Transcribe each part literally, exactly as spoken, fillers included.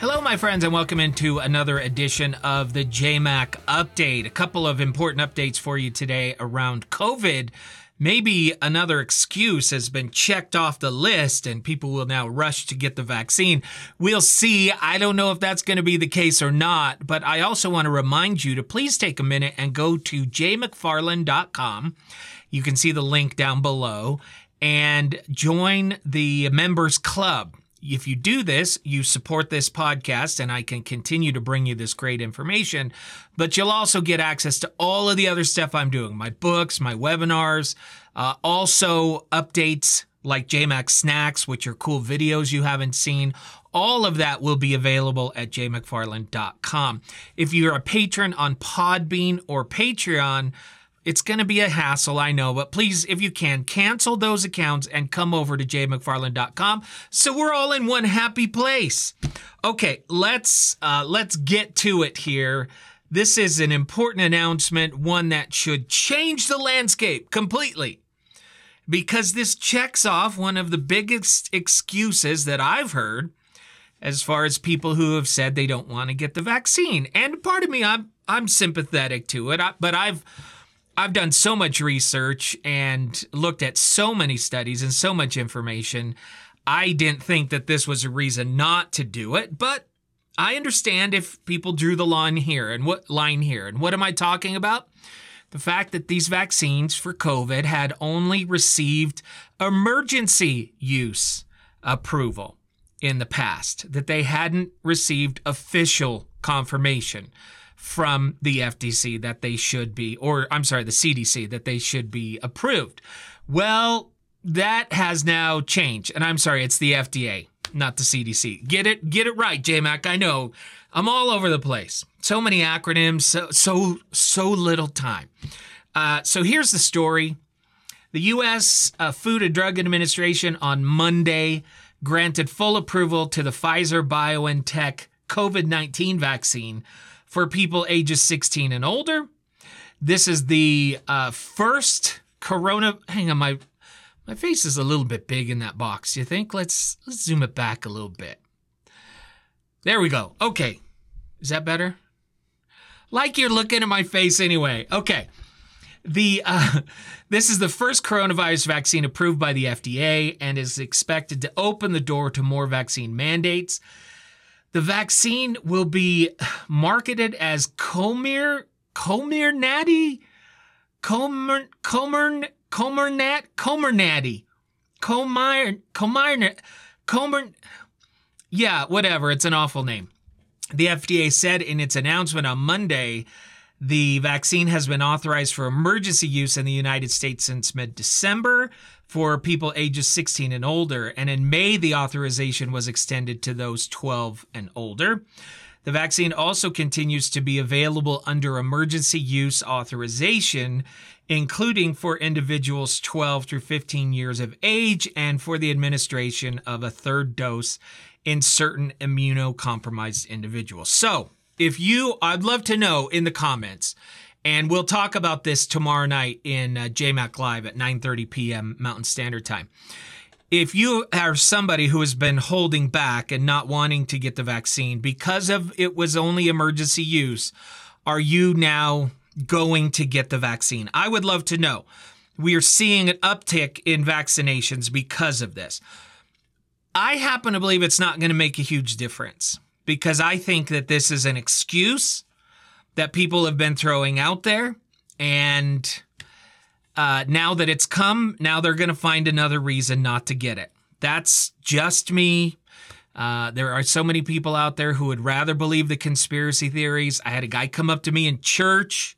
Hello, my friends, and welcome into another edition of the J MAC Update. A couple of important updates for you today around COVID. Maybe another excuse has been checked off the list and people will now rush to get the vaccine. We'll see. I don't know if that's going to be the case or not, but I also want to remind you to please take a minute and go to j mcfarland dot com. You can see the link down below and join the members club. If you do this, you support this podcast and I can continue to bring you this great information, but you'll also get access to all of the other stuff I'm doing, my books, my webinars, uh, also updates like J MAC Snacks, which are cool videos you haven't seen. All of that will be available at j mcfarland dot com. If you're a patron on Podbean or Patreon, it's going to be a hassle, I know, but please, if you can, cancel those accounts and come over to j mcfarland dot com so we're all in one happy place. Okay, let's uh, let's get to it here. This is an important announcement, one that should change the landscape completely, because this checks off one of the biggest excuses that I've heard as far as people who have said they don't want to get the vaccine. And part of me, I'm I'm sympathetic to it, but I've I've done so much research and looked at so many studies and so much information. I didn't think that this was a reason not to do it, but I understand if people drew the line here and what line here. And what am I talking about? The fact that these vaccines for COVID had only received emergency use approval in the past, that they hadn't received official confirmation from the F D C that they should be, or I'm sorry, the C D C, that they should be approved. Well, that has now changed. And I'm sorry, it's the F D A, not the C D C. Get it, get it right, J MAC. I know I'm all over the place. So many acronyms, so, so, so little time. Uh, so here's the story. The U S uh, Food and Drug Administration on Monday granted full approval to the Pfizer-BioNTech COVID nineteen vaccine for people ages sixteen and older. This is the uh, first corona. Hang on, my my face is a little bit big in that box. You think? Let's let's zoom it back a little bit. There we go. Okay, is that better? Like you're looking at my face anyway. Okay, the uh, this is the first coronavirus vaccine approved by the F D A and is expected to open the door to more vaccine mandates. The vaccine will be marketed as Comir, Comirnaty, Comer, Comer, Comernat, Comernatty, Comir, Comir, Comer, yeah, whatever. It's an awful name. The F D A said in its announcement on Monday, the vaccine has been authorized for emergency use in the United States since mid-December for people ages sixteen and older. And in May, the authorization was extended to those twelve and older. The vaccine also continues to be available under emergency use authorization, including for individuals twelve through fifteen years of age and for the administration of a third dose in certain immunocompromised individuals. So, if you, I'd love to know in the comments, and we'll talk about this tomorrow night in uh, J MAC Live at nine thirty p.m. Mountain Standard Time. If you are somebody who has been holding back and not wanting to get the vaccine because of it was only emergency use, are you now going to get the vaccine? I would love to know. We are seeing an uptick in vaccinations because of this. I happen to believe it's not going to make a huge difference, because I think that this is an excuse that people have been throwing out there. And uh, now that it's come, now they're going to find another reason not to get it. That's just me. Uh, there are so many people out there who would rather believe the conspiracy theories. I had a guy come up to me in church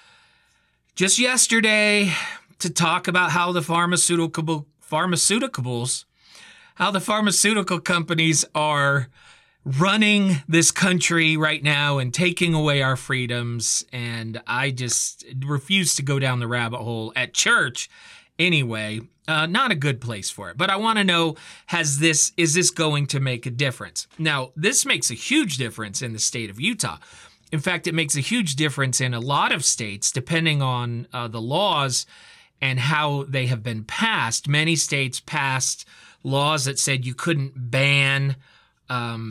just yesterday to talk about how the pharmaceutical pharmaceuticals, how the pharmaceutical companies are running this country right now and taking away our freedoms. And I just refuse to go down the rabbit hole at church anyway. Uh, not a good place for it. But I want to know, has this, is this going to make a difference? Now, this makes a huge difference in the state of Utah. In fact, it makes a huge difference in a lot of states, depending on uh, the laws and how they have been passed. Many states passed laws that said you couldn't ban um,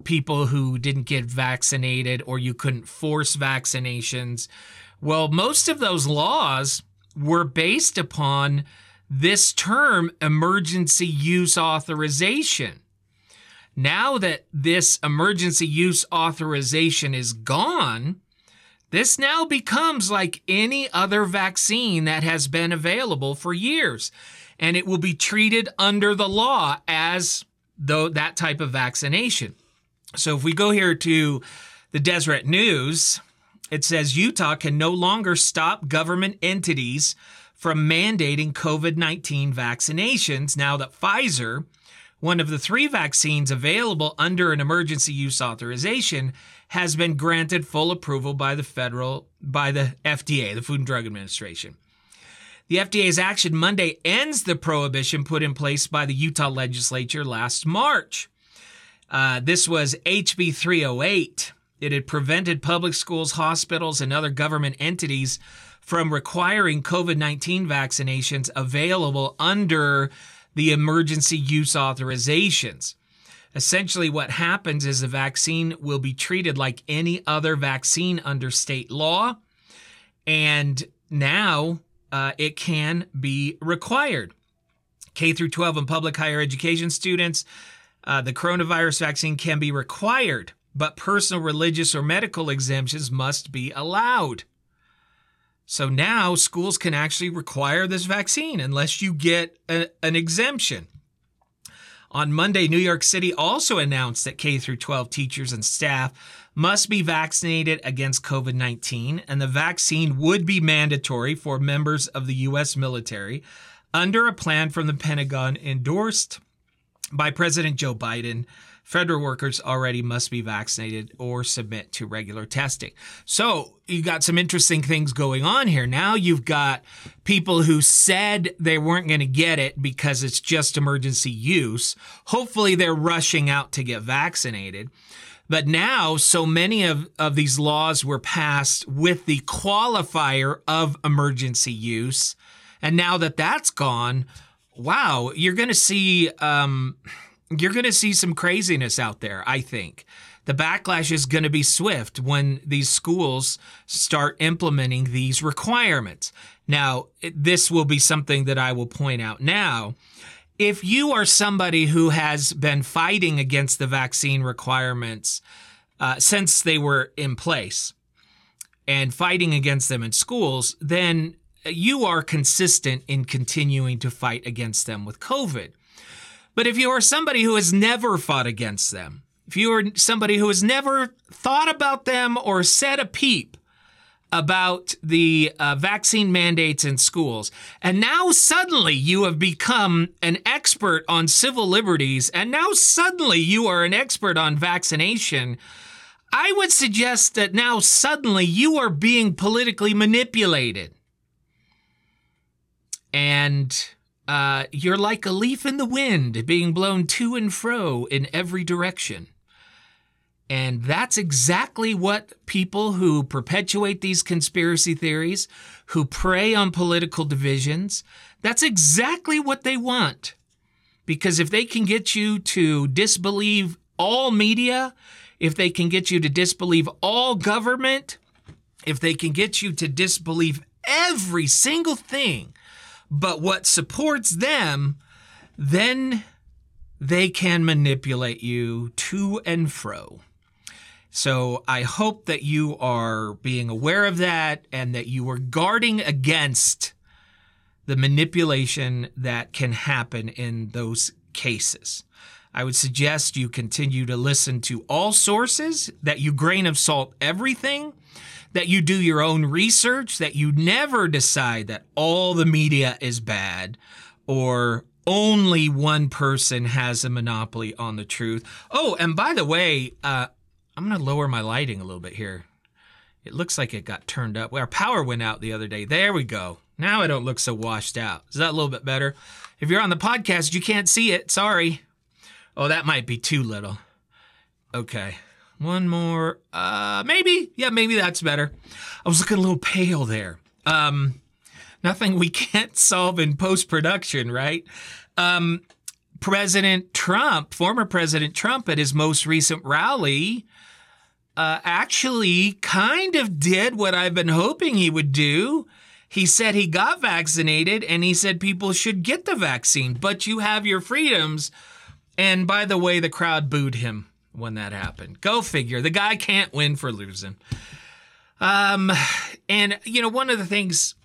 people who didn't get vaccinated or you couldn't force vaccinations. Well, most of those laws were based upon this term, emergency use authorization. Now that this emergency use authorization is gone, this now becomes like any other vaccine that has been available for years, and it will be treated under the law as though that type of vaccination. So if we go here to the Deseret News, it says Utah can no longer stop government entities from mandating COVID nineteen vaccinations now that Pfizer, one of the three vaccines available under an emergency use authorization, has been granted full approval by the federal, by the F D A, the Food and Drug Administration. The F D A's action Monday ends the prohibition put in place by the Utah legislature last March. Uh, this was H B three oh eight. It had prevented public schools, hospitals, and other government entities from requiring COVID nineteen vaccinations available under the emergency use authorizations. Essentially, what happens is the vaccine will be treated like any other vaccine under state law, and now uh, it can be required. K through twelve and public higher education students, uh, the coronavirus vaccine can be required, but personal, religious, or medical exemptions must be allowed. So now schools can actually require this vaccine unless you get a, an exemption. On Monday, New York City also announced that K through twelve teachers and staff must be vaccinated against COVID nineteen, and the vaccine would be mandatory for members of the U S military under a plan from the Pentagon endorsed by President Joe Biden. Federal workers already must be vaccinated or submit to regular testing. So you got some interesting things going on here. Now you've got people who said they weren't going to get it because it's just emergency use. Hopefully they're rushing out to get vaccinated. But now so many of, of these laws were passed with the qualifier of emergency use. And now that that's gone, wow, you're going to see... Um, You're going to see some craziness out there, I think. The backlash is going to be swift when these schools start implementing these requirements. Now, this will be something that I will point out now. If you are somebody who has been fighting against the vaccine requirements uh, since they were in place and fighting against them in schools, then you are consistent in continuing to fight against them with COVID. But if you are somebody who has never fought against them, if you are somebody who has never thought about them or said a peep about the uh, vaccine mandates in schools, and now suddenly you have become an expert on civil liberties, and now suddenly you are an expert on vaccination, I would suggest that now suddenly you are being politically manipulated. And... Uh, you're like a leaf in the wind being blown to and fro in every direction. And that's exactly what people who perpetuate these conspiracy theories, who prey on political divisions, that's exactly what they want. Because if they can get you to disbelieve all media, if they can get you to disbelieve all government, if they can get you to disbelieve every single thing but what supports them, then they can manipulate you to and fro. So I hope that you are being aware of that and that you are guarding against the manipulation that can happen in those cases. I would suggest you continue to listen to all sources, that you grain of salt everything, that you do your own research, that you never decide that all the media is bad or only one person has a monopoly on the truth. Oh, and by the way, uh, I'm going to lower my lighting a little bit here. It looks like it got turned up. Our power went out the other day. There we go. Now I don't look so washed out. Is that a little bit better? If you're on the podcast, you can't see it. Sorry. Oh, that might be too little. Okay. One more, uh, maybe. Yeah, maybe that's better. I was looking a little pale there. Um, nothing we can't solve in post-production, right? Um, President Trump, former President Trump, at his most recent rally, uh, actually kind of did what I've been hoping he would do. He said he got vaccinated, and he said people should get the vaccine, but you have your freedoms. And by the way, the crowd booed him when that happened. Go figure. The guy can't win for losing. Um, and, you know, one of the things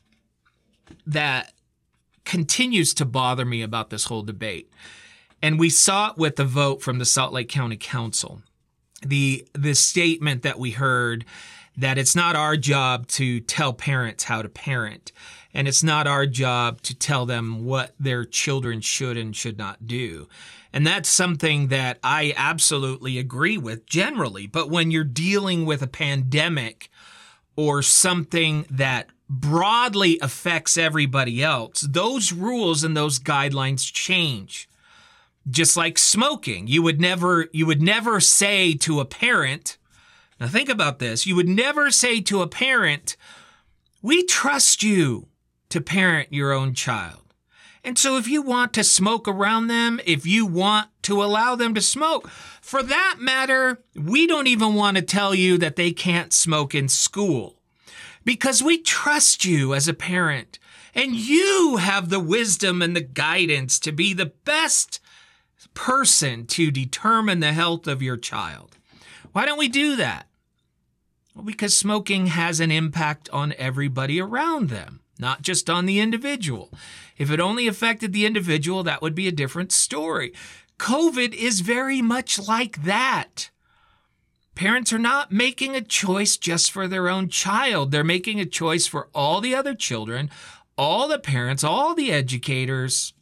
that continues to bother me about this whole debate, and we saw it with the vote from the Salt Lake County Council, the the statement that we heard that it's not our job to tell parents how to parent, and it's not our job to tell them what their children should and should not do. And that's something that I absolutely agree with generally. But when you're dealing with a pandemic or something that broadly affects everybody else, those rules and those guidelines change. Just like smoking, you would never you would never say to a parent, now think about this, you would never say to a parent, we trust you to parent your own child. And so if you want to smoke around them, if you want to allow them to smoke, for that matter, we don't even want to tell you that they can't smoke in school because we trust you as a parent and you have the wisdom and the guidance to be the best person to determine the health of your child. Why don't we do that? Well, because smoking has an impact on everybody around them, not just on the individual. If it only affected the individual, that would be a different story. COVID is very much like that. Parents are not making a choice just for their own child. They're making a choice for all the other children, all the parents, all the educators.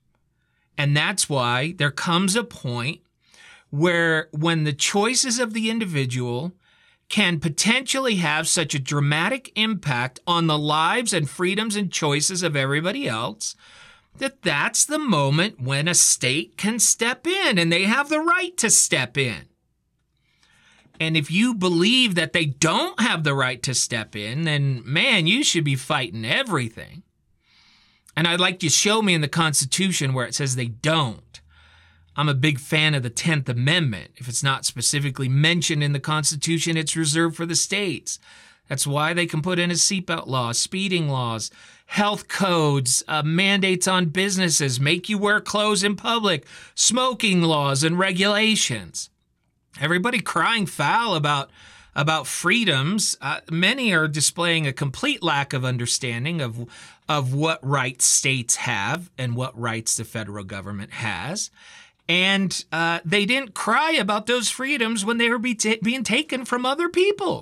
And that's why there comes a point where when the choices of the individual can potentially have such a dramatic impact on the lives and freedoms and choices of everybody else, that that's the moment when a state can step in, and they have the right to step in. And if you believe that they don't have the right to step in, then, man, you should be fighting everything. And I'd like you to show me in the Constitution where it says they don't. I'm a big fan of the tenth Amendment. If it's not specifically mentioned in the Constitution, it's reserved for the states. That's why they can put in a seatbelt law, speeding laws, health codes, uh, mandates on businesses, make you wear clothes in public, smoking laws and regulations. Everybody crying foul about, about freedoms. Uh, many are displaying a complete lack of understanding of, of what rights states have and what rights the federal government has. And uh, they didn't cry about those freedoms when they were be t- being taken from other people.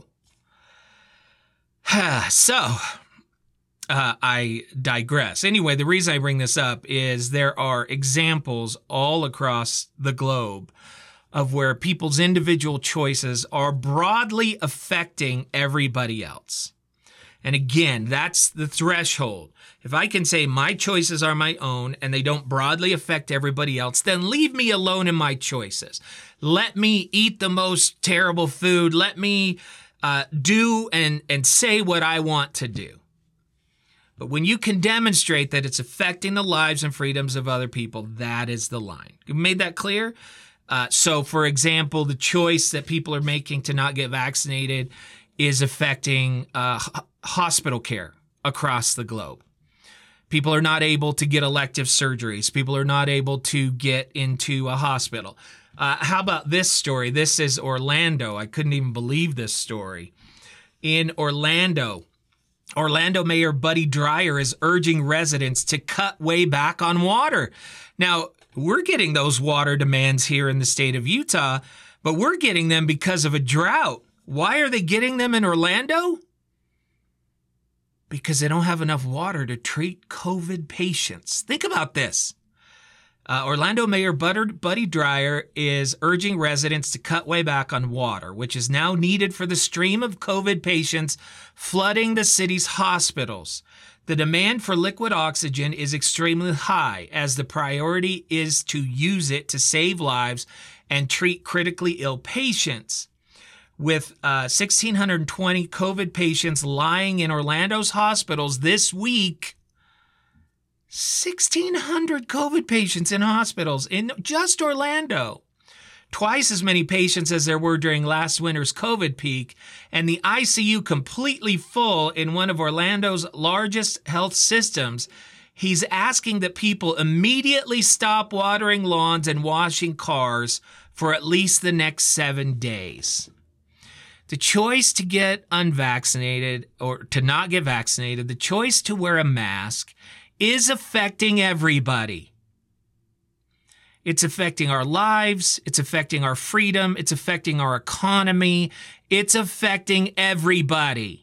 so, uh, I digress. Anyway, the reason I bring this up is there are examples all across the globe of where people's individual choices are broadly affecting everybody else. And again, that's the threshold. If I can say my choices are my own and they don't broadly affect everybody else, then leave me alone in my choices. Let me eat the most terrible food. Let me uh, do and, and say what I want to do. But when you can demonstrate that it's affecting the lives and freedoms of other people, that is the line. You made that clear? Uh, so, for example, the choice that people are making to not get vaccinated is affecting uh, h- hospital care across the globe. People are not able to get elective surgeries. People are not able to get into a hospital. Uh, how about this story? This is Orlando. I couldn't even believe this story. In Orlando, Orlando Mayor Buddy Dyer is urging residents to cut way back on water. Now, we're getting those water demands here in the state of Utah, but we're getting them because of a drought. Why are they getting them in Orlando? Because they don't have enough water to treat COVID patients. Think about this. Uh, Orlando Mayor Buddy Dyer is urging residents to cut way back on water, which is now needed for the stream of COVID patients flooding the city's hospitals. The demand for liquid oxygen is extremely high, as the priority is to use it to save lives and treat critically ill patients. With uh, one thousand six hundred twenty COVID patients lying in Orlando's hospitals this week, sixteen hundred COVID patients in hospitals in just Orlando. Twice as many patients as there were during last winter's COVID peak, and the I C U completely full in one of Orlando's largest health systems. He's asking that people immediately stop watering lawns and washing cars for at least the next seven days. The choice to get unvaccinated or to not get vaccinated, the choice to wear a mask is affecting everybody. It's affecting our lives. It's affecting our freedom. It's affecting our economy. It's affecting everybody.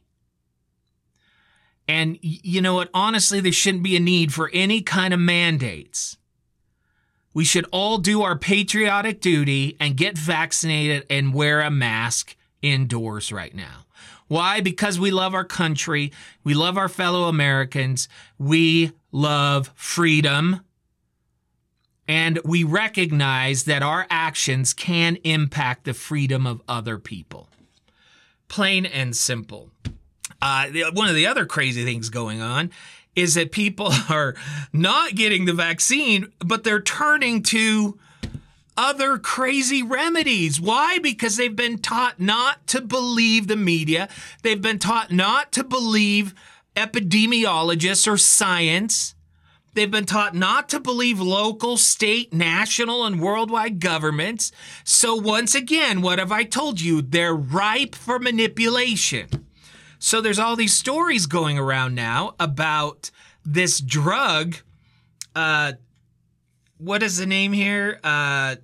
And you know what? Honestly, there shouldn't be a need for any kind of mandates. We should all do our patriotic duty and get vaccinated and wear a mask indoors right now. Why? Because we love our country. We love our fellow Americans. We love freedom. And we recognize that our actions can impact the freedom of other people. Plain and simple. Uh, one of the other crazy things going on is that people are not getting the vaccine, but they're turning to other crazy remedies. Why? Because they've been taught not to believe the media. They've been taught not to believe epidemiologists or science. They've been taught not to believe local, state, national, and worldwide governments. So once again, what have I told you? They're ripe for manipulation. So there's all these stories going around now about this drug. Uh, what is the name here? Uh,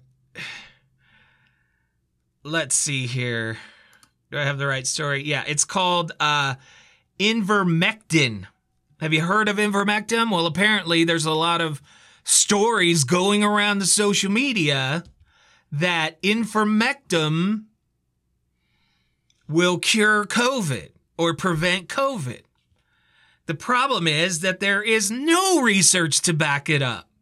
let's see here. Do I have the right story? Yeah, it's called uh, Ivermectin. Have you heard of Ivermectin? Well, apparently there's a lot of stories going around the social media that Ivermectin will cure COVID or prevent COVID. The problem is that there is no research to back it up.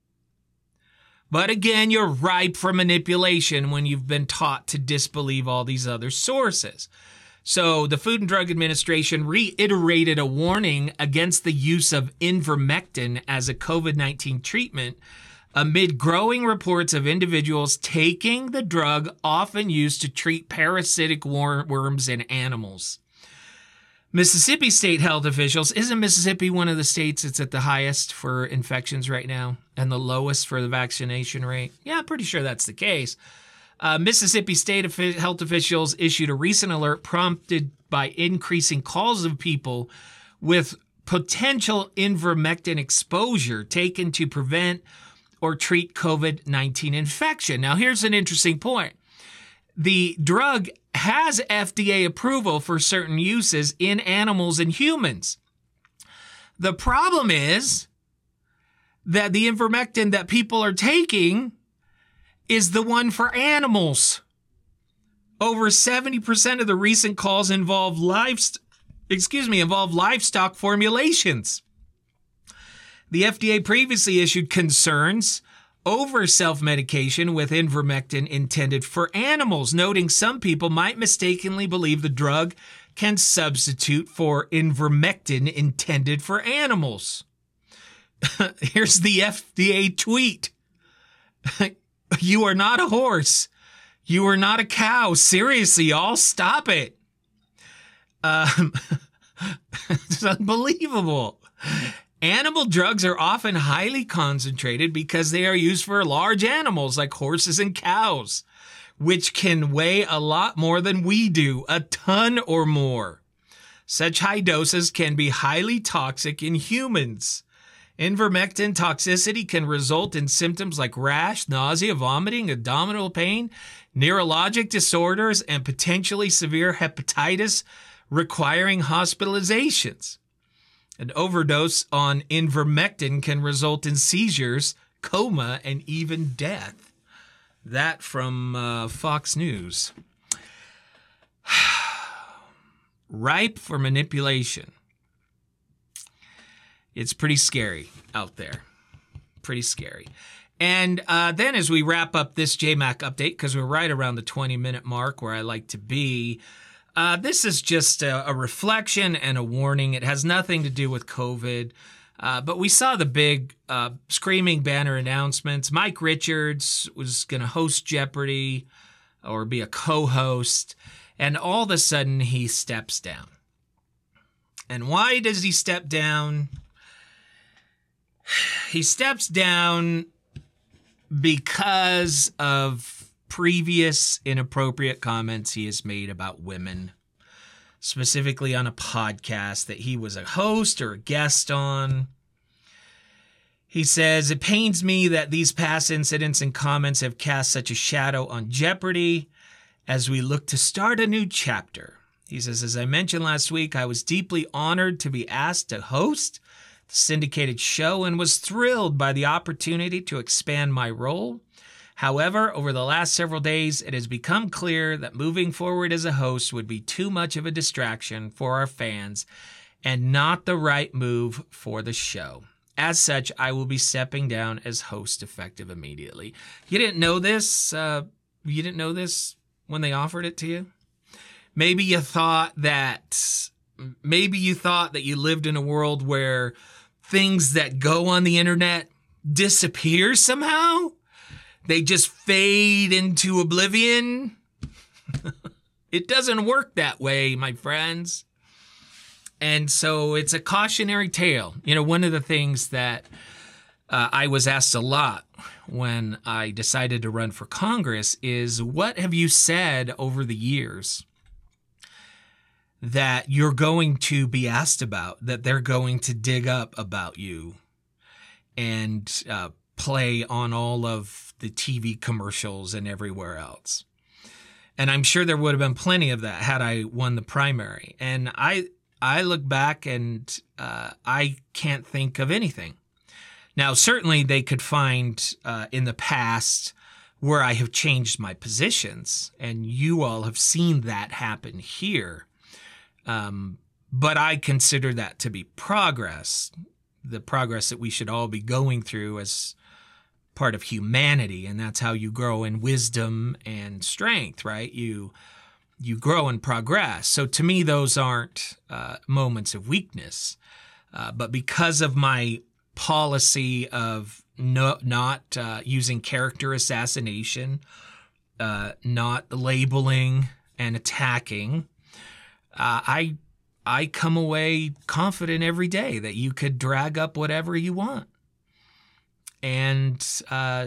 But again, you're ripe for manipulation when you've been taught to disbelieve all these other sources. So the Food and Drug Administration reiterated a warning against the use of Ivermectin as a COVID nineteen treatment amid growing reports of individuals taking the drug often used to treat parasitic wor- worms in animals. Mississippi state health officials, isn't Mississippi one of the states that's at the highest for infections right now and the lowest for the vaccination rate? Yeah, I'm pretty sure that's the case. Uh, Mississippi state health officials issued a recent alert prompted by increasing calls of people with potential ivermectin exposure taken to prevent or treat COVID nineteen infection. Now, here's an interesting point. The drug has F D A approval for certain uses in animals and humans. The problem is that the ivermectin that people are taking is the one for animals. Over seventy percent of the recent calls involve livestock, excuse me, involve livestock formulations. The F D A previously issued concerns over self-medication with ivermectin intended for animals, noting some people might mistakenly believe the drug can substitute for ivermectin intended for animals. Here's the F D A tweet. You are not a horse. You are not a cow. Seriously, y'all, stop it. Um, it's unbelievable. Animal drugs are often highly concentrated because they are used for large animals like horses and cows, which can weigh a lot more than we do, a ton or more. Such high doses can be highly toxic in humans. Ivermectin toxicity can result in symptoms like rash, nausea, vomiting, abdominal pain, neurologic disorders, and potentially severe hepatitis requiring hospitalizations. An overdose on ivermectin can result in seizures, coma, and even death. That from uh, Fox News. Ripe for manipulation. It's pretty scary out there. Pretty scary. And uh, then as we wrap up this J MAC update, because we're right around the twenty minute mark where I like to be, uh, this is just a, a reflection and a warning. It has nothing to do with COVID. Uh, but we saw the big uh, screaming banner announcements. Mike Richards was going to host Jeopardy or be a co-host. And all of a sudden, he steps down. And why does he step down? He steps down because of previous inappropriate comments he has made about women, specifically on a podcast that he was a host or a guest on. He says, "It pains me that these past incidents and comments have cast such a shadow on Jeopardy as we look to start a new chapter." He says, "As I mentioned last week, I was deeply honored to be asked to host the syndicated show and was thrilled by the opportunity to expand my role. However, over the last several days, it has become clear that moving forward as a host would be too much of a distraction for our fans and not the right move for the show. As such, I will be stepping down as host effective immediately." You didn't know this? Uh, you didn't know this when they offered it to you? Maybe you thought that, maybe you thought that you lived in a world where things that go on the internet disappear somehow. They just fade into oblivion. It doesn't work that way, my friends. And so it's a cautionary tale. You know, one of the things that uh, I was asked a lot when I decided to run for Congress is, what have you said over the years that you're going to be asked about, that they're going to dig up about you and uh, play on all of the T V commercials and everywhere else? And I'm sure there would have been plenty of that had I won the primary. And I I look back and uh, I can't think of anything. Now, certainly they could find uh, in the past where I have changed my positions, and you all have seen that happen here. Um, but I consider that to be progress, the progress that we should all be going through as part of humanity. And that's how you grow in wisdom and strength, right? You you grow and progress. So to me, those aren't uh, moments of weakness. Uh, but because of my policy of no, not uh, using character assassination, uh, not labeling and attacking, uh, I I come away confident every day that you could drag up whatever you want. And, uh,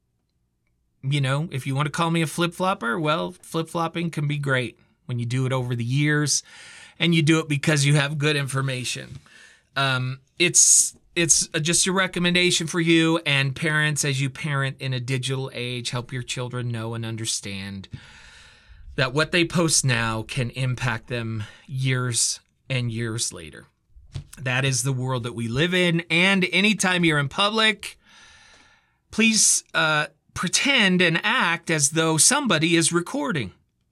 you know, if you want to call me a flip-flopper, well, flip-flopping can be great when you do it over the years and you do it because you have good information. Um, it's it's just a recommendation for you and parents as you parent in a digital age. Help your children know and understand that what they post now can impact them years and years later. That is the world that we live in. And anytime you're in public, please uh, pretend and act as though somebody is recording.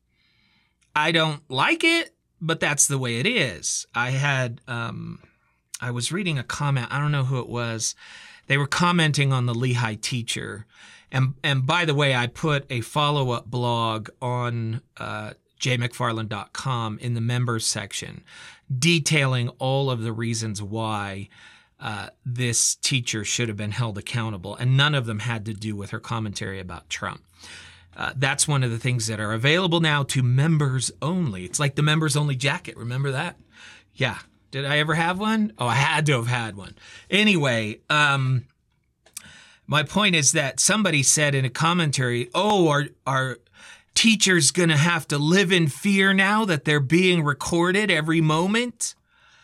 I don't like it, but that's the way it is. I had, um, I was reading a comment. I don't know who it was. They were commenting on the Lehigh teacher. And, and by the way, I put a follow-up blog on uh, j mcfarland dot com in the members section detailing all of the reasons why Uh, this teacher should have been held accountable, and none of them had to do with her commentary about Trump. Uh, that's one of the things that are available now to members only. It's like the members only jacket. Remember that? Yeah. Did I ever have one? Oh, I had to have had one. Anyway, um, my point is that somebody said in a commentary, oh, are, are teachers going to have to live in fear now that they're being recorded every moment?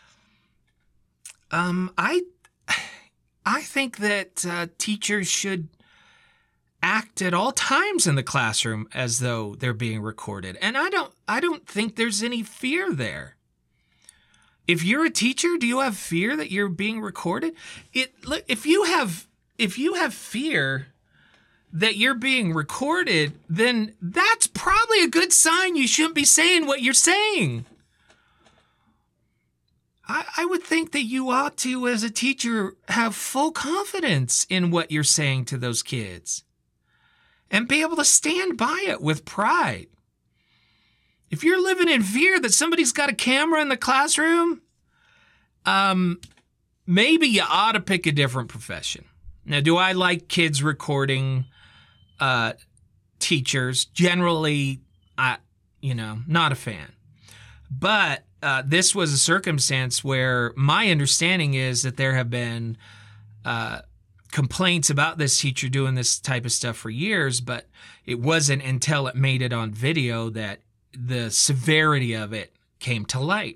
Um, I, I think that uh, teachers should act at all times in the classroom as though they're being recorded, and I don't. I don't think there's any fear there. If you're a teacher, do you have fear that you're being recorded? It. If you have, if you have fear that you're being recorded, then that's probably a good sign you shouldn't be saying what you're saying. I would think that you ought to, as a teacher, have full confidence in what you're saying to those kids and be able to stand by it with pride. If you're living in fear that somebody's got a camera in the classroom, um, maybe you ought to pick a different profession. Now, do I like kids recording uh, teachers? Generally, I, you know, not a fan. But uh, this was a circumstance where my understanding is that there have been uh, complaints about this teacher doing this type of stuff for years, but it wasn't until it made it on video that the severity of it came to light.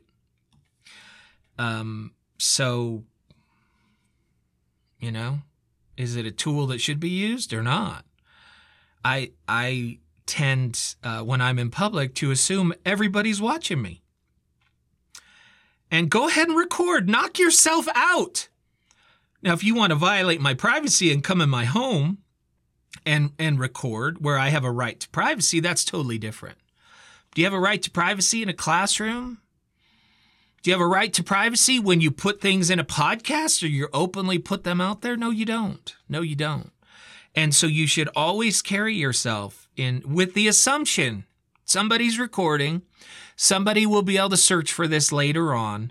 Um, so, you know, is it a tool that should be used or not? I I tend, uh, when I'm in public, to assume everybody's watching me. And go ahead and record. Knock yourself out. Now, if you want to violate my privacy and come in my home and, and record where I have a right to privacy, that's totally different. Do you have a right to privacy in a classroom? Do you have a right to privacy when you put things in a podcast or you openly put them out there? No, you don't. No, you don't. And so you should always carry yourself in with the assumption somebody's recording, somebody will be able to search for this later on.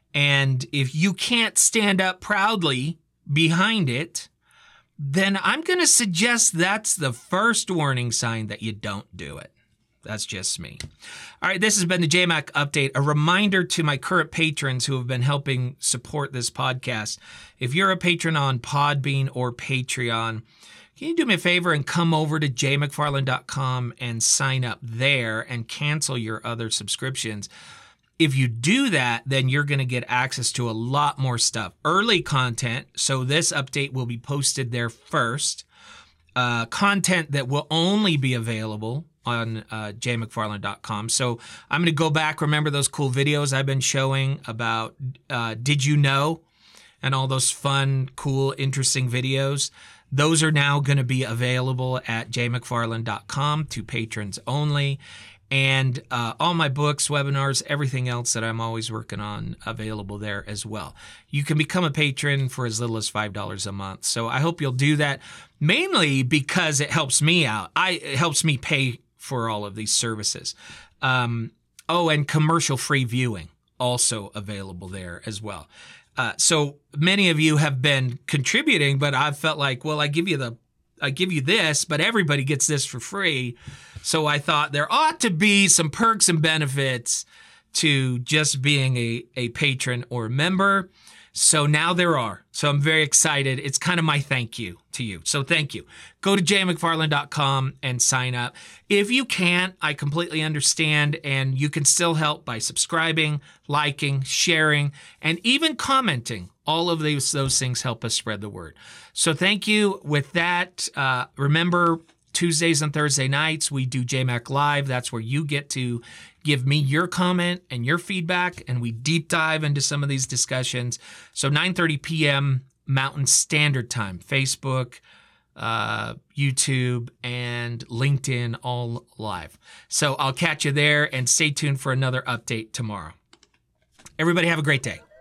And if you can't stand up proudly behind it, then I'm going to suggest that's the first warning sign that you don't do it. That's just me. All right, this has been the J MAC Update. A reminder to my current patrons who have been helping support this podcast. If you're a patron on Podbean or Patreon, can you do me a favor and come over to j mcfarland dot com and sign up there and cancel your other subscriptions? If you do that, then you're going to get access to a lot more stuff. Early content, so this update will be posted there first. Uh, content that will only be available on uh, j mcfarland dot com. So I'm going to go back, remember those cool videos I've been showing about uh, Did You Know? And all those fun, cool, interesting videos. Those are now going to be available at j mcfarland dot com to patrons only. And uh, all my books, webinars, everything else that I'm always working on available there as well. You can become a patron for as little as five dollars a month. So I hope you'll do that, mainly because it helps me out. I, it helps me pay for all of these services. Um, oh, and commercial-free viewing also available there as well. Uh, so many of you have been contributing, but I've felt like, well, I give you the, I give you this, but everybody gets this for free. So I thought there ought to be some perks and benefits to just being a, a patron or a member. So now there are. So I'm very excited. It's kind of my thank you to you. So thank you. Go to j mcfarland dot com and sign up. If you can't, I completely understand. And you can still help by subscribing, liking, sharing, and even commenting. All of those, those things help us spread the word. So thank you. With that, uh, remember, Tuesdays and Thursday nights, we do J MAC Live. That's where you get to give me your comment and your feedback, and we deep dive into some of these discussions. So nine thirty p.m. Mountain Standard Time, Facebook, uh, YouTube, and LinkedIn, all live. So I'll catch you there, and stay tuned for another update tomorrow. Everybody have a great day.